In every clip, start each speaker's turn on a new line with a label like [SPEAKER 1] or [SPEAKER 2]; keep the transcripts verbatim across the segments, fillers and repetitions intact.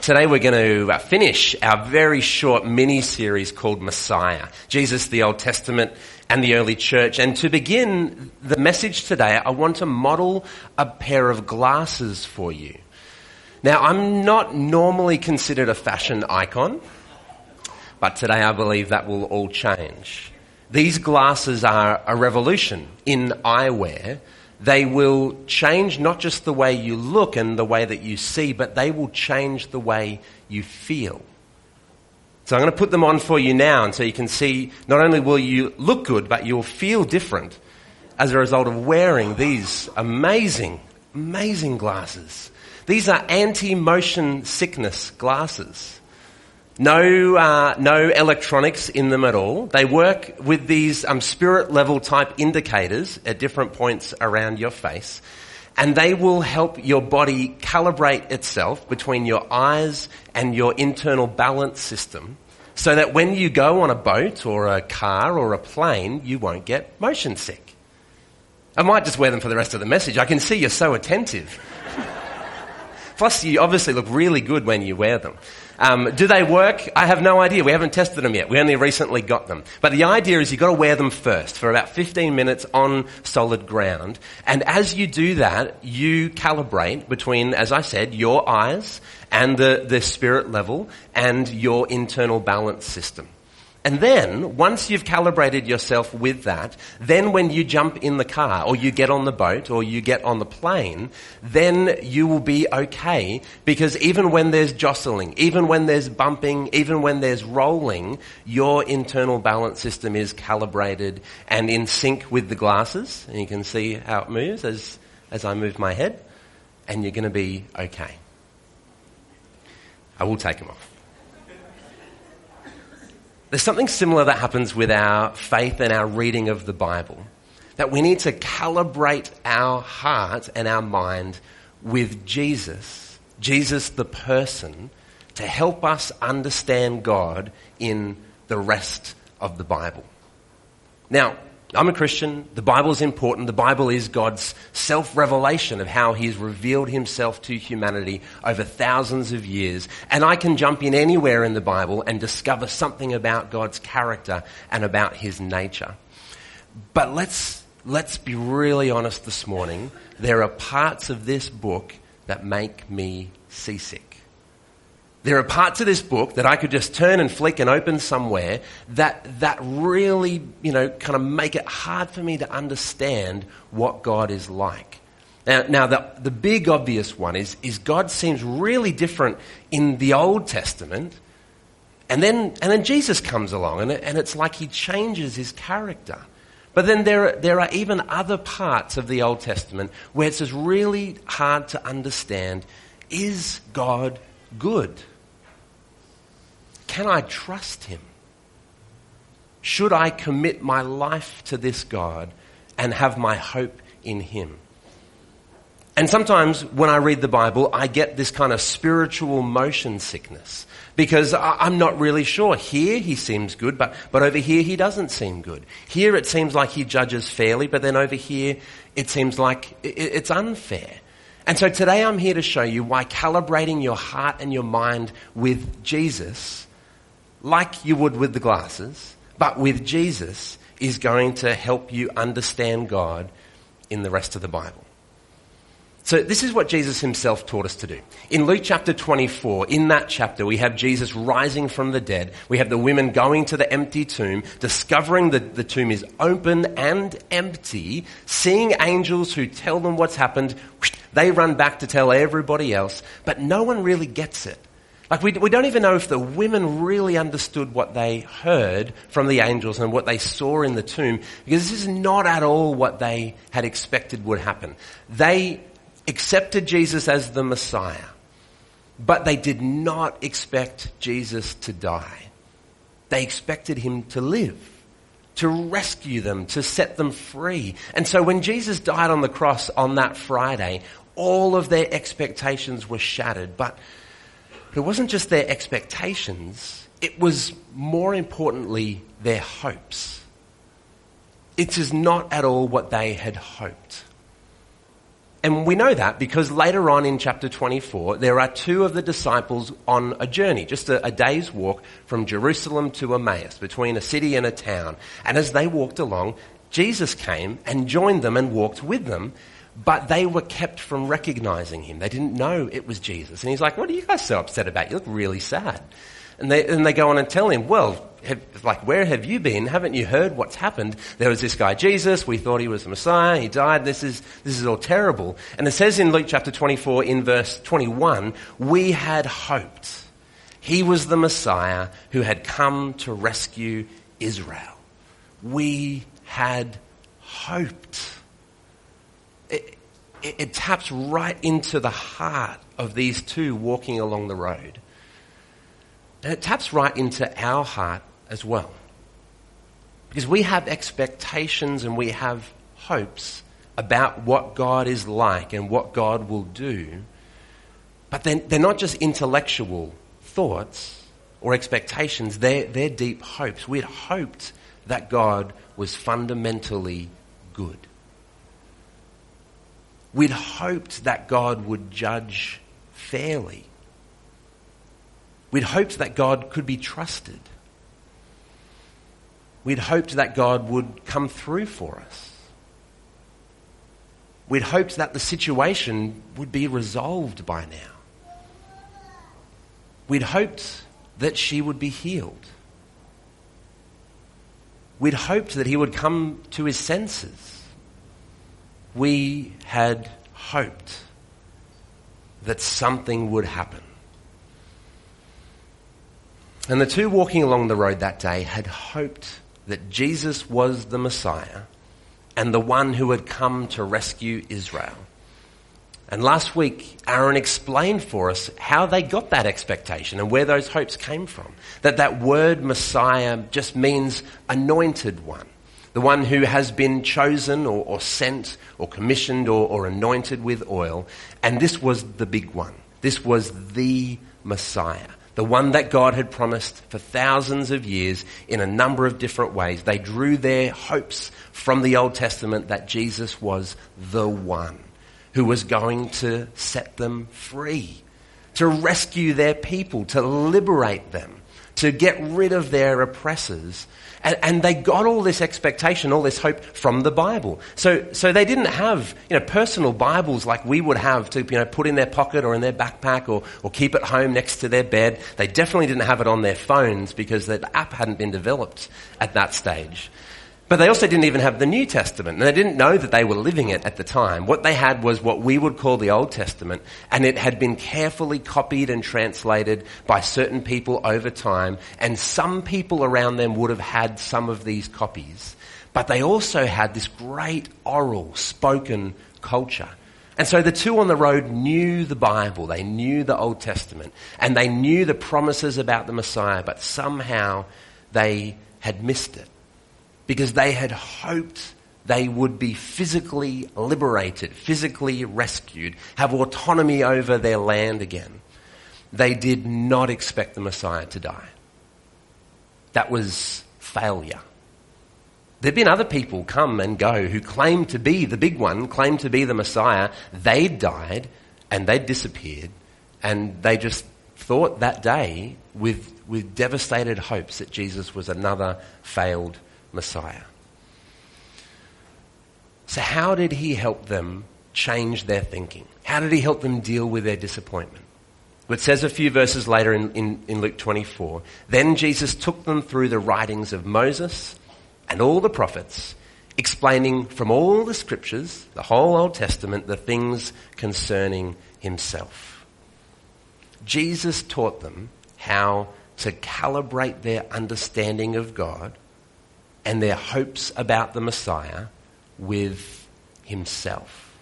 [SPEAKER 1] Today we're going to finish our very short mini-series called Messiah, Jesus, the Old Testament and the early church. And to begin the message today, I want to model a pair of glasses for you. Now, I'm not normally considered a fashion icon, but today I believe that will all change. These glasses are a revolution in eyewear. They will change not just the way you look and the way that you see, but they will change the way you feel. So I'm going to put them on for you now, and so you can see not only will you look good, but you'll feel different as a result of wearing these amazing, amazing glasses. These are anti-motion sickness glasses. No, uh, no electronics in them at all. They work with these um, spirit level type indicators at different points around your face, and they will help your body calibrate itself between your eyes and your internal balance system, so that when you go on a boat or a car or a plane, you won't get motion sick. I might just wear them for the rest of the message. I can see you're so attentive. Plus, you obviously look really good when you wear them. Um, do they work? I have no idea. We haven't tested them yet. We only recently got them. But the idea is you've got to wear them first for about fifteen minutes on solid ground. And as you do that, you calibrate between, as I said, your eyes and the, the spirit level and your internal balance system. And then, once you've calibrated yourself with that, then when you jump in the car or you get on the boat or you get on the plane, then you will be okay, because even when there's jostling, even when there's bumping, even when there's rolling, your internal balance system is calibrated and in sync with the glasses. And you can see how it moves as, as I move my head, and you're going to be okay. I will take them off. There's something similar that happens with our faith and our reading of the Bible, that we need to calibrate our heart and our mind with Jesus, Jesus the person, to help us understand God in the rest of the Bible. Now, I'm a Christian. The Bible's important. The Bible is God's self-revelation of how he's revealed himself to humanity over thousands of years. And I can jump in anywhere in the Bible and discover something about God's character and about his nature. But let's, let's be really honest this morning. There are parts of this book that make me seasick. There are parts of this book that I could just turn and flick and open somewhere that that really, you know, kind of make it hard for me to understand what God is like. Now, now the, the big obvious one is, is God seems really different in the Old Testament, and then and then Jesus comes along, and, it, and it's like he changes his character. But then there are, there are even other parts of the Old Testament where it's just really hard to understand, is God good? Can I trust him? Should I commit my life to this God and have my hope in him? And sometimes when I read the Bible, I get this kind of spiritual motion sickness, because I'm not really sure. Here he seems good, but, but over here he doesn't seem good. Here it seems like he judges fairly, but then over here it seems like it's unfair. And so today I'm here to show you why calibrating your heart and your mind with Jesus, like you would with the glasses, but with Jesus, is going to help you understand God in the rest of the Bible. So this is what Jesus himself taught us to do. In Luke chapter twenty-four, in that chapter, we have Jesus rising from the dead. We have the women going to the empty tomb, discovering that the tomb is open and empty, seeing angels who tell them what's happened. They run back to tell everybody else, but no one really gets it. Like we, we don't even know if the women really understood what they heard from the angels and what they saw in the tomb, because this is not at all what they had expected would happen. They accepted Jesus as the Messiah, but they did not expect Jesus to die. They expected him to live, to rescue them, to set them free. And so when Jesus died on the cross on that Friday, all of their expectations were shattered. But it wasn't just their expectations, it was more importantly their hopes. It is not at all what they had hoped. And we know that because later on in chapter twenty-four, there are two of the disciples on a journey, just a, a day's walk from Jerusalem to Emmaus, between a city and a town. And as they walked along, Jesus came and joined them and walked with them, but they were kept from recognizing him. They didn't know it was Jesus. And he's like, what are you guys so upset about? You look really sad. And they, and they go on and tell him, well, have, like, where have you been? Haven't you heard what's happened? There was this guy, Jesus. We thought he was the Messiah. He died. This is, this is all terrible. And it says in Luke chapter twenty-four in verse twenty-one, we had hoped he was the Messiah who had come to rescue Israel. We had hoped. It, it, it taps right into the heart of these two walking along the road. And it taps right into our heart as well. Because we have expectations and we have hopes about what God is like and what God will do. But then they're not just intellectual thoughts or expectations, they're, they're deep hopes. We had hoped that God was fundamentally good. We'd hoped that God would judge fairly. We'd hoped that God could be trusted. We'd hoped that God would come through for us. We'd hoped that the situation would be resolved by now. We'd hoped that she would be healed. We'd hoped that he would come to his senses. We had hoped that something would happen. And the two walking along the road that day had hoped that Jesus was the Messiah and the one who had come to rescue Israel. And last week, Aaron explained for us how they got that expectation and where those hopes came from. That that word Messiah just means anointed one. The one who has been chosen or, or sent or commissioned or, or anointed with oil. And this was the big one. This was the Messiah. The one that God had promised for thousands of years in a number of different ways. They drew their hopes from the Old Testament that Jesus was the one who was going to set them free, to rescue their people, to liberate them, to get rid of their oppressors. And, and they got all this expectation, all this hope from the Bible. So, so they didn't have, you know, personal Bibles like we would have to, you know, put in their pocket or in their backpack or, or keep at home next to their bed. They definitely didn't have it on their phones because the app hadn't been developed at that stage. But they also didn't even have the New Testament, and they didn't know that they were living it at the time. What they had was what we would call the Old Testament, and it had been carefully copied and translated by certain people over time, and some people around them would have had some of these copies. But they also had this great oral, spoken culture. And so the two on the road knew the Bible, they knew the Old Testament, and they knew the promises about the Messiah, but somehow they had missed it. Because they had hoped they would be physically liberated, physically rescued, have autonomy over their land again. They did not expect the Messiah to die. That was failure. There'd been other people come and go who claimed to be the big one, claimed to be the Messiah. They died and they disappeared, and they just thought that day with, with devastated hopes that Jesus was another failed Messiah. So how did he help them change their thinking? How did he help them deal with their disappointment? Well, it says a few verses later in, in, in Luke twenty-four, then Jesus took them through the writings of Moses and all the prophets, explaining from all the scriptures, the whole Old Testament, the things concerning himself. Jesus taught them how to calibrate their understanding of God and their hopes about the Messiah with himself.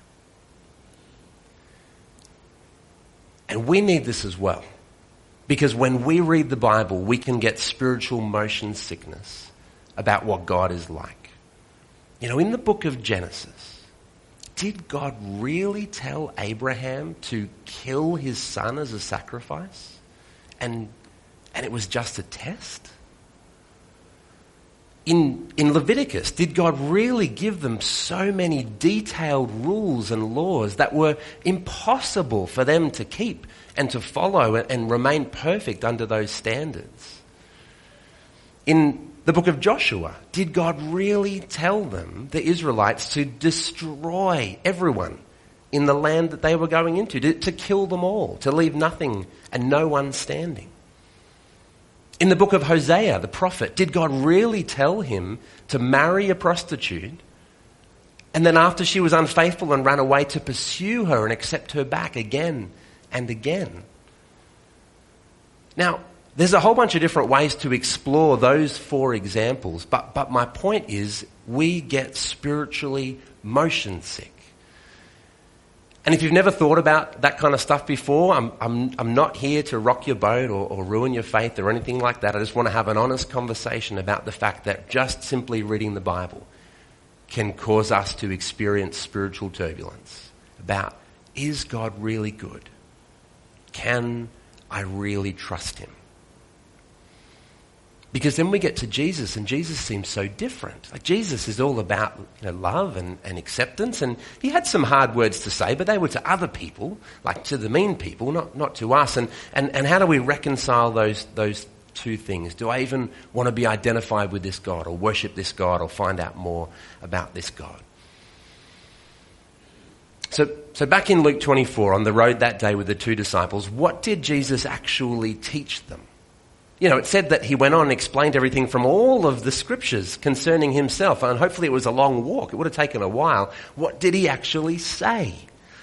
[SPEAKER 1] And we need this as well. Because when we read the Bible, we can get spiritual motion sickness about what God is like. You know, in the book of Genesis, did God really tell Abraham to kill his son as a sacrifice? And, and it was just a test? In, in Leviticus, did God really give them so many detailed rules and laws that were impossible for them to keep and to follow and remain perfect under those standards? In the book of Joshua, did God really tell them, the Israelites, to destroy everyone in the land that they were going into, to, to kill them all, to leave nothing and no one standing? In the book of Hosea, the prophet, did God really tell him to marry a prostitute and then after she was unfaithful and ran away to pursue her and accept her back again and again? Now, there's a whole bunch of different ways to explore those four examples, but, but my point is we get spiritually motion sick. And if you've never thought about that kind of stuff before, I'm, I'm, I'm not here to rock your boat or, or ruin your faith or anything like that. I just want to have an honest conversation about the fact that just simply reading the Bible can cause us to experience spiritual turbulence about, is God really good? Can I really trust him? Because then we get to Jesus, and Jesus seems so different. Like, Jesus is all about, you know, love and, and acceptance, and he had some hard words to say, but they were to other people, like to the mean people, not, not to us. And, and, and how do we reconcile those, those two things? Do I even want to be identified with this God or worship this God or find out more about this God? So, so back in Luke twenty-four, on the road that day with the two disciples, what did Jesus actually teach them? You know, it said that he went on and explained everything from all of the scriptures concerning himself, and hopefully it was a long walk. It would have taken a while. What did he actually say?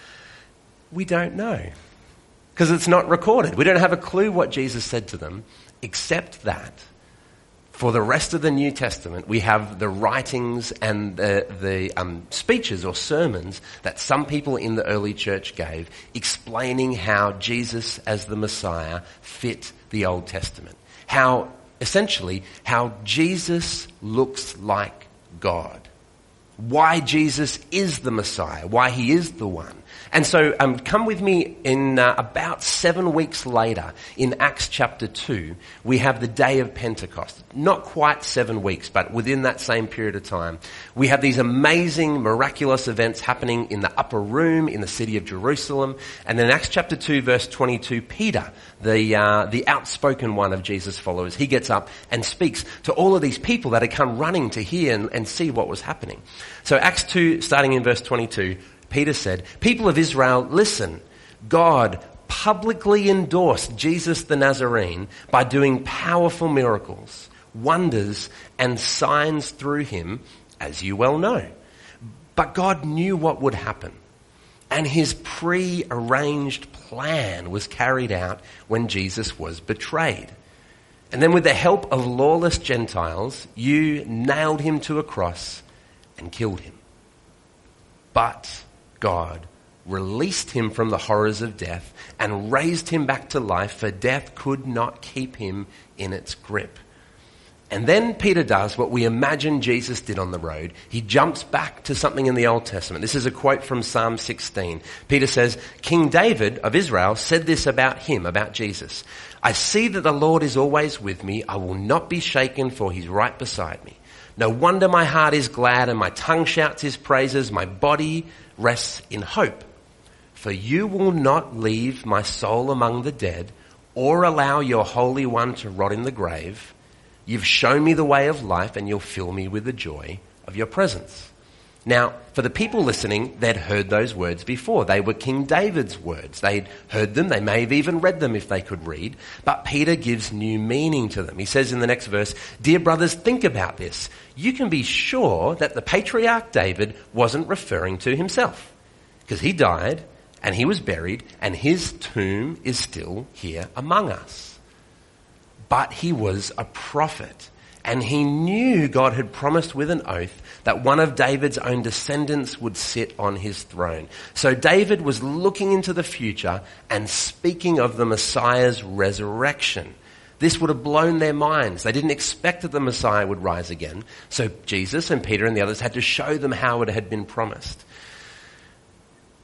[SPEAKER 1] We don't know, because it's not recorded. We don't have a clue what Jesus said to them, except that for the rest of the New Testament, we have the writings and the, the um, speeches or sermons that some people in the early church gave, explaining how Jesus as the Messiah fit the Old Testament. How, essentially, how Jesus looks like God. Why Jesus is the Messiah. Why he is the one. And so um, come with me in uh, about seven weeks later, in Acts chapter two, we have the day of Pentecost. Not quite seven weeks, but within that same period of time. We have these amazing, miraculous events happening in the upper room in the city of Jerusalem. And then in Acts chapter two, verse twenty-two, Peter, the uh, the outspoken one of Jesus' followers, he gets up and speaks to all of these people that had come running to hear and, and see what was happening. So Acts two, starting in verse twenty-two, Peter said, "People of Israel, listen. God publicly endorsed Jesus the Nazarene by doing powerful miracles, wonders, and signs through him, as you well know. But God knew what would happen, and his pre-arranged plan was carried out when Jesus was betrayed. And then with the help of lawless Gentiles, you nailed him to a cross and killed him. But God released him from the horrors of death and raised him back to life, for death could not keep him in its grip." And then Peter does what we imagine Jesus did on the road. He jumps back to something in the Old Testament. This is a quote from Psalm sixteen. Peter says, "King David of Israel said this about him," about Jesus, "I see that the Lord is always with me. I will not be shaken, for he's right beside me. No wonder my heart is glad and my tongue shouts his praises. My body rests in hope. For you will not leave my soul among the dead or allow your Holy One to rot in the grave. You've shown me the way of life and you'll fill me with the joy of your presence." Now, for the people listening, they'd heard those words before. They were King David's words. They'd heard them. They may have even read them if they could read. But Peter gives new meaning to them. He says in the next verse, "Dear brothers, think about this. You can be sure that the patriarch David wasn't referring to himself, because he died and he was buried and his tomb is still here among us. But he was a prophet. And he knew God had promised with an oath that one of David's own descendants would sit on his throne. So David was looking into the future and speaking of the Messiah's resurrection. This would have blown their minds. They didn't expect that the Messiah would rise again. So Jesus and Peter and the others had to show them how it had been promised.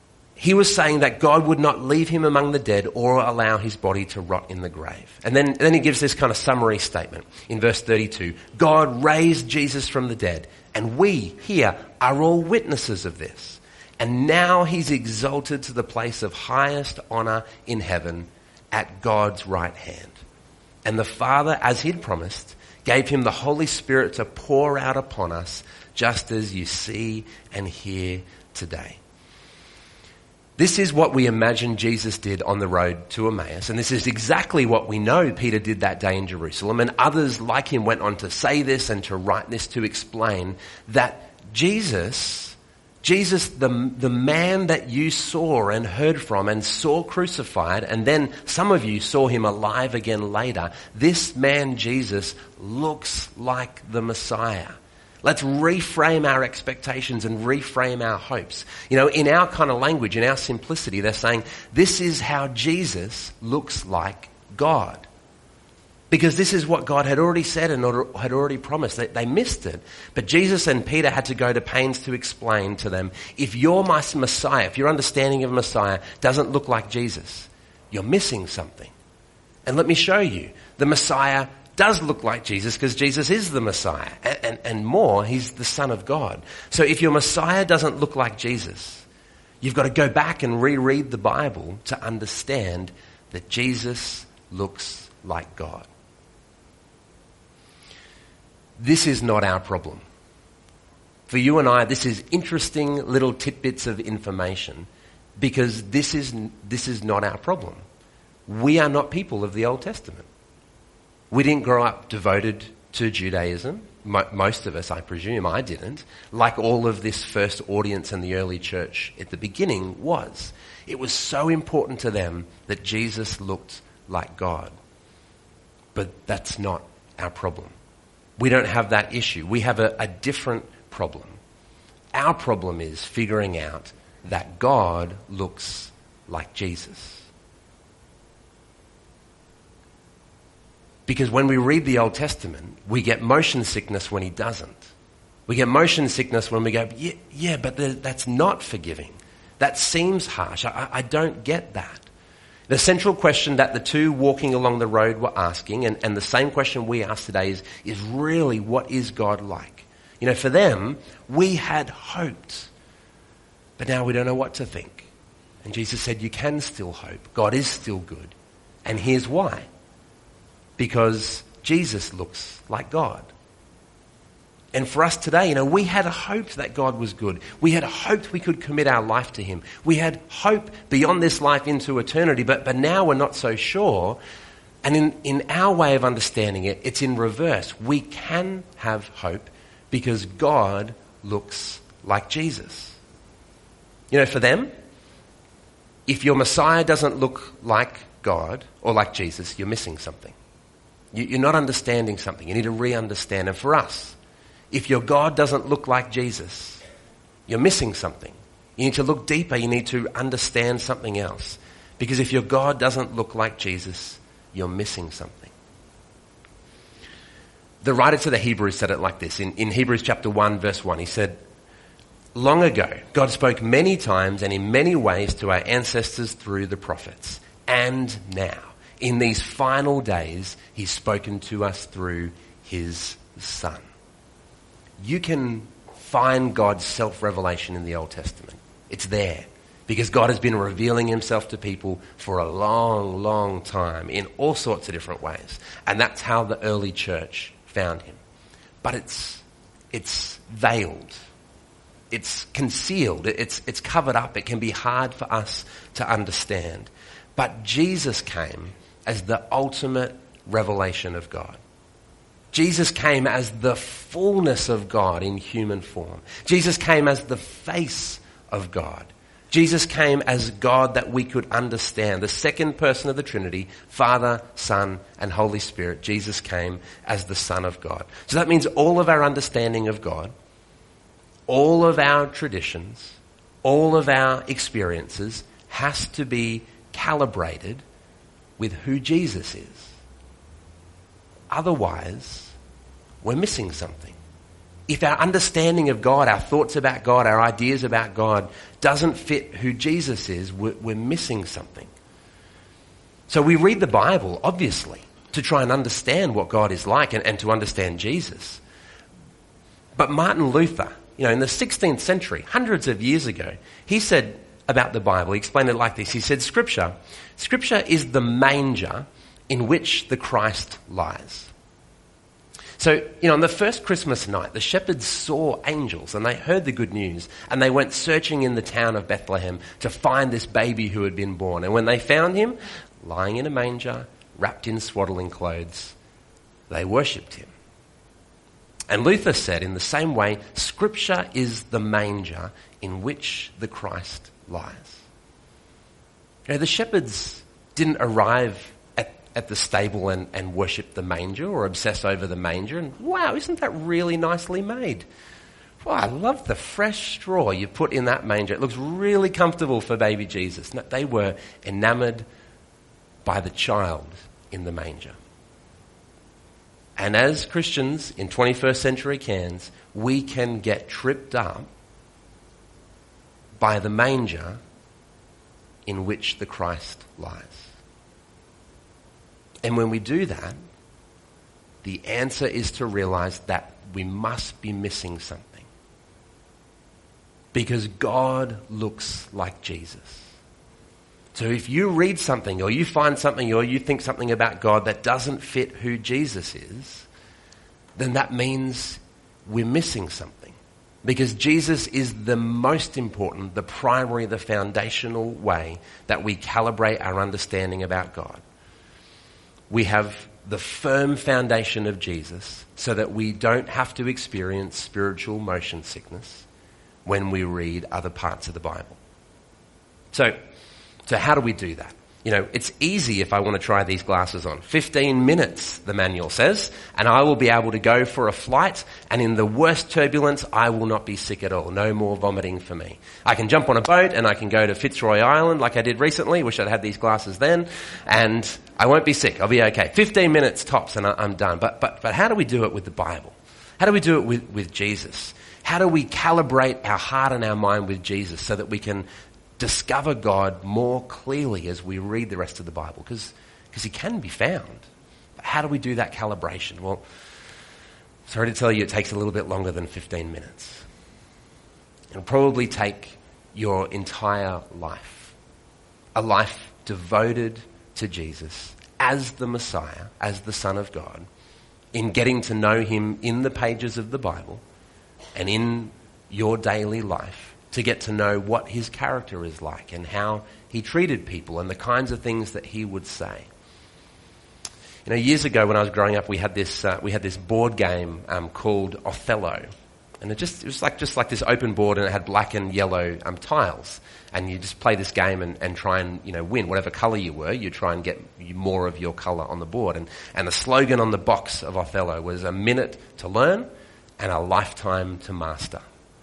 [SPEAKER 1] he was saying that God would not leave him among the dead or allow his body to rot in the grave. And then, then he gives this kind of summary statement in verse thirty-two. God raised Jesus from the dead, and we here are all witnesses of this. And now he's exalted to the place of highest honor in heaven at God's right hand. And the Father, as he'd promised, gave him the Holy Spirit to pour out upon us, just as you see and hear today. This is what we imagine Jesus did on the road to Emmaus, and this is exactly what we know Peter did that day in Jerusalem, and others like him went on to say this and to write this to explain that Jesus, Jesus, the, the man that you saw and heard from and saw crucified, and then some of you saw him alive again later, this man Jesus looks like the Messiah. Let's reframe our expectations and reframe our hopes. You know, in our kind of language, in our simplicity, they're saying this is how Jesus looks like God. Because this is what God had already said and had already promised. They, they missed it. But Jesus and Peter had to go to pains to explain to them, if your Messiah, if your understanding of Messiah doesn't look like Jesus, you're missing something. And let me show you. The Messiah does look like Jesus because Jesus is the Messiah. And, and, and more, he's the Son of God. So if your Messiah doesn't look like Jesus, you've got to go back and reread the Bible to understand that Jesus looks like God. This is not our problem. For you and I, this is interesting little tidbits of information because this is, this is not our problem. We are not people of the Old Testament. We didn't grow up devoted to Judaism. Mo- most of us, I presume, I didn't. Like all of this first audience in the early church at the beginning was. It was so important to them that Jesus looked like God. But that's not our problem. We don't have that issue. We have a, a different problem. Our problem is figuring out that God looks like Jesus. Because when we read the Old Testament, we get motion sickness when he doesn't. We get motion sickness when we go, yeah, yeah but the, that's not forgiving. That seems harsh. I, I don't get that. The central question that the two walking along the road were asking, and, and the same question we ask today is, is really, what is God like? You know, for them, we had hoped, but now we don't know what to think. And Jesus said, you can still hope. God is still good. And here's why. Because Jesus looks like God. And for us today, you know, we had hoped that God was good. We had hoped we could commit our life to him. We had hope beyond this life into eternity, but, but now we're not so sure. And in, in our way of understanding it, it's in reverse. We can have hope because God looks like Jesus. You know, for them, if your Messiah doesn't look like God or like Jesus, you're missing something. You're not understanding something. You need to re-understand. And for us, if your God doesn't look like Jesus, you're missing something. You need to look deeper. You need to understand something else. Because if your God doesn't look like Jesus, you're missing something. The writer to the Hebrews said it like this. In, in Hebrews chapter one, verse one, he said, long ago, God spoke many times and in many ways to our ancestors through the prophets. And now, in these final days, he's spoken to us through his Son. You can find God's self-revelation in the Old Testament. It's there because God has been revealing himself to people for a long, long time in all sorts of different ways. And that's how the early church found him. But it's, it's veiled. It's concealed. It's, it's covered up. It can be hard for us to understand. But Jesus came as the ultimate revelation of God. Jesus came as the fullness of God in human form. Jesus came as the face of God. Jesus came as God that we could understand. The second person of the Trinity, Father, Son, and Holy Spirit. Jesus came as the Son of God. So that means all of our understanding of God, all of our traditions, all of our experiences has to be calibrated with who Jesus is. Otherwise, we're missing something. if our understanding of God, our thoughts about God, our ideas about God doesn't fit who Jesus is, we're, we're missing something. So we read the Bible, obviously, to try and understand what God is like and, and to understand Jesus. But Martin Luther, you know, in the sixteenth century, hundreds of years ago, he said about the Bible, he explained it like this. He said, Scripture, Scripture is the manger in which the Christ lies. So, you know, on the first Christmas night, the shepherds saw angels and they heard the good news and they went searching in the town of Bethlehem to find this baby who had been born. And when they found him, lying in a manger, wrapped in swaddling clothes, they worshipped him. And Luther said, in the same way, Scripture is the manger in which the Christ lies. You know, the shepherds didn't arrive at, at the stable and, and worship the manger or obsess over the manger. And wow, isn't that really nicely made? Wow, I love the fresh straw you put in that manger. It looks really comfortable for baby Jesus. No, they were enamored by the child in the manger. And as Christians in twenty-first century Cairns, we can get tripped up by the manger in which the Christ lies. And when we do that, the answer is to realize that we must be missing something. Because God looks like Jesus. So if you read something or you find something or you think something about God that doesn't fit who Jesus is, then that means we're missing something. Because Jesus is the most important, the primary, the foundational way that we calibrate our understanding about God. We have the firm foundation of Jesus so that we don't have to experience spiritual motion sickness when we read other parts of the Bible. So, So how do we do that? You know, it's easy if I want to try these glasses on. fifteen minutes, the manual says, and I will be able to go for a flight, and in the worst turbulence, I will not be sick at all. No more vomiting for me. I can jump on a boat, and I can go to Fitzroy Island like I did recently. Wish I'd had these glasses then. And I won't be sick. I'll be okay. fifteen minutes tops, and I'm done. But, but, but how do we do it with the Bible? How do we do it with, with Jesus? How do we calibrate our heart and our mind with Jesus so that we can discover God more clearly as we read the rest of the Bible? Because he can be found. But how do we do that calibration? Well, sorry to tell you, it takes a little bit longer than fifteen minutes. It'll probably take your entire life. A life devoted to Jesus as the Messiah, as the Son of God, in getting to know him in the pages of the Bible and in your daily life, to get to know what his character is like and how he treated people and the kinds of things that he would say. You know, years ago when I was growing up, we had this uh, we had this board game um, called Othello, and it just it was like just like this open board, and it had black and yellow um, tiles, and you just play this game and, and try and you know win whatever colour you were. You try and get more of your colour on the board, and and the slogan on the box of Othello was a minute to learn and a lifetime to master.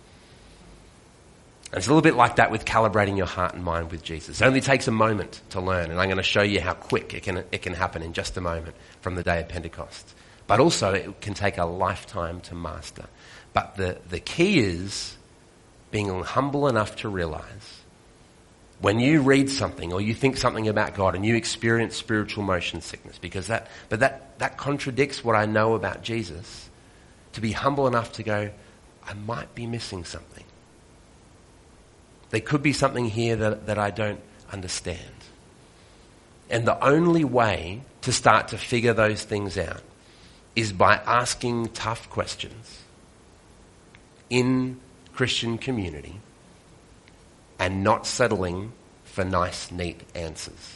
[SPEAKER 1] And it's a little bit like that with calibrating your heart and mind with Jesus. It only takes a moment to learn, and I'm going to show you how quick it can it can happen in just a moment from the day of Pentecost. But also it can take a lifetime to master. But the, the key is being humble enough to realize when you read something or you think something about God and you experience spiritual motion sickness, because that but that, that contradicts what I know about Jesus, to be humble enough to go, I might be missing something. There could be something here that, that I don't understand. And the only way to start to figure those things out is by asking tough questions in Christian community and not settling for nice, neat answers.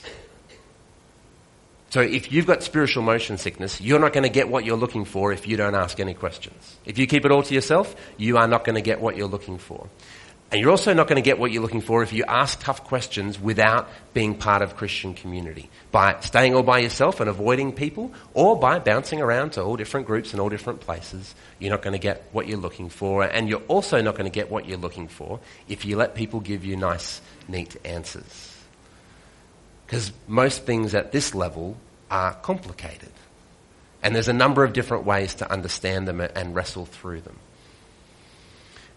[SPEAKER 1] So if you've got spiritual motion sickness, you're not going to get what you're looking for if you don't ask any questions. If you keep it all to yourself, you are not going to get what you're looking for. And you're also not going to get what you're looking for if you ask tough questions without being part of Christian community. By staying all by yourself and avoiding people, or by bouncing around to all different groups and all different places, you're not going to get what you're looking for. And you're also not going to get what you're looking for if you let people give you nice, neat answers. Because most things at this level are complicated. And there's a number of different ways to understand them and wrestle through them.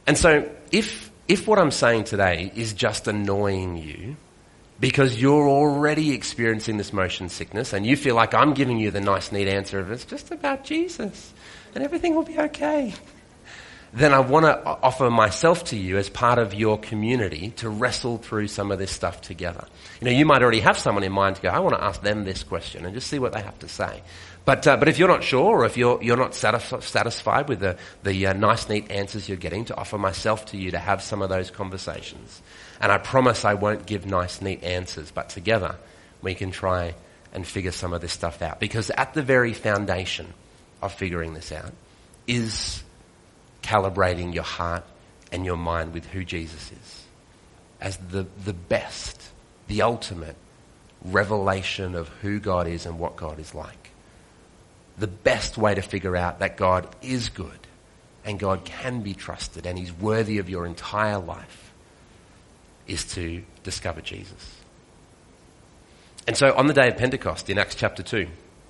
[SPEAKER 1] And so if, if what I'm saying today is just annoying you because you're already experiencing this motion sickness and you feel like I'm giving you the nice, neat answer of it's just about Jesus and everything will be okay, then I want to offer myself to you as part of your community to wrestle through some of this stuff together. You know, you might already have someone in mind to go, I want to ask them this question and just see what they have to say. But uh, but if you're not sure or if you're you're not satisf- satisfied with the, the uh, nice, neat answers you're getting, to offer myself to you to have some of those conversations. And I promise I won't give nice, neat answers, but together we can try and figure some of this stuff out. Because at the very foundation of figuring this out is calibrating your heart and your mind with who Jesus is as the, the best, the ultimate revelation of who God is and what God is like. The best way to figure out that God is good and God can be trusted and he's worthy of your entire life is to discover Jesus. And so on the day of Pentecost in Acts chapter two,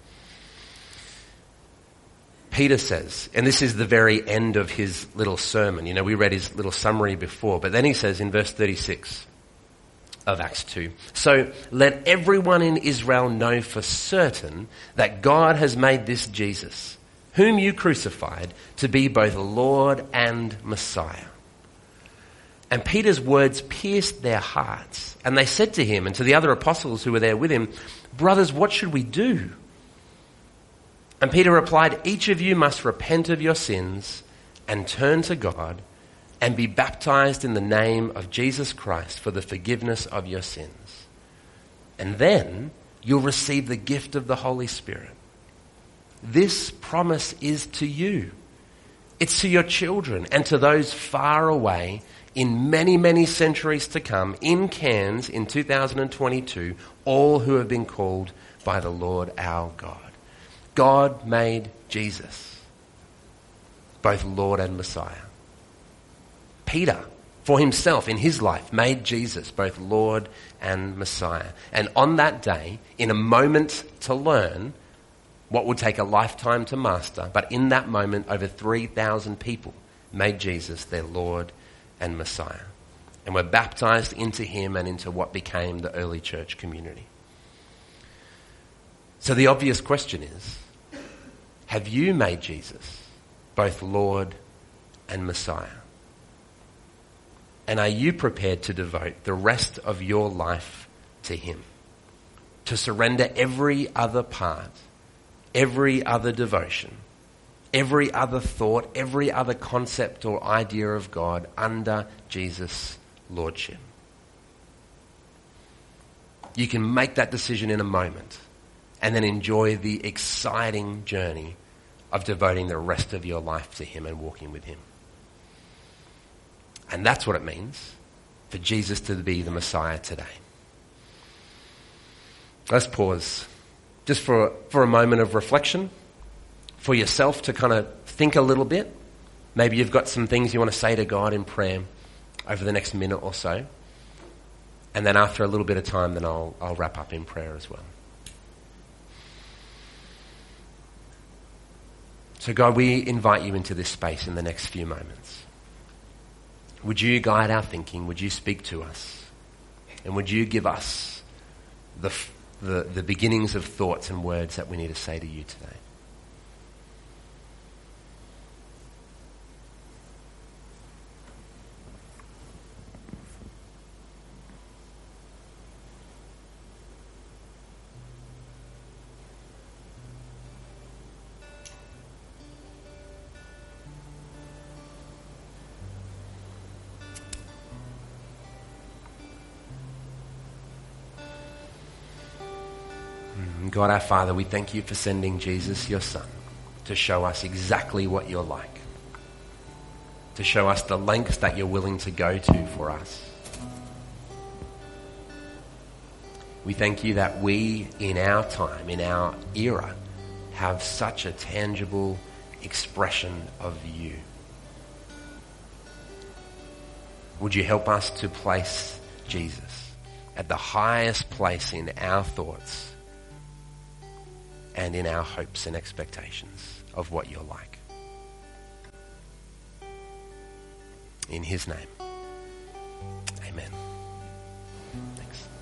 [SPEAKER 1] Peter says, and this is the very end of his little sermon. You know, we read his little summary before, but then he says in verse thirty-six of Acts two, so let everyone in Israel know for certain that God has made this Jesus, whom you crucified, to be both Lord and Messiah. And Peter's words pierced their hearts, and they said to him and to the other apostles who were there with him, brothers, what should we do? And Peter replied, each of you must repent of your sins and turn to God and be baptized in the name of Jesus Christ for the forgiveness of your sins. And then you'll receive the gift of the Holy Spirit. This promise is to you. It's to your children and to those far away in many, many centuries to come, in Cairns in two thousand twenty-two, all who have been called by the Lord our God. God made Jesus both Lord and Messiah. Peter, for himself in his life, made Jesus both Lord and Messiah. And on that day, in a moment to learn what would take a lifetime to master, but in that moment, over three thousand people made Jesus their Lord and Messiah. And were baptized into him and into what became the early church community. So the obvious question is, have you made Jesus both Lord and Messiah? And are you prepared to devote the rest of your life to him? To surrender every other part, every other devotion, every other thought, every other concept or idea of God under Jesus' lordship? You can make that decision in a moment and then enjoy the exciting journey of devoting the rest of your life to him and walking with him. And that's what it means for Jesus to be the Messiah today. Let's pause just for, for a moment of reflection, for yourself to kind of think a little bit. Maybe you've got some things you want to say to God in prayer over the next minute or so. And then after a little bit of time, then I'll, I'll wrap up in prayer as well. So God, we invite you into this space in the next few moments. Would you guide our thinking? Would you speak to us? And would you give us the, the, the beginnings of thoughts and words that we need to say to you today? God our Father, we thank you for sending Jesus, your Son, to show us exactly what you're like, to show us the lengths that you're willing to go to for us. We thank you that we, in our time, in our era, have such a tangible expression of you. Would you help us to place Jesus at the highest place in our thoughts and in our hopes and expectations of what you're like. In his name. Amen. Thanks.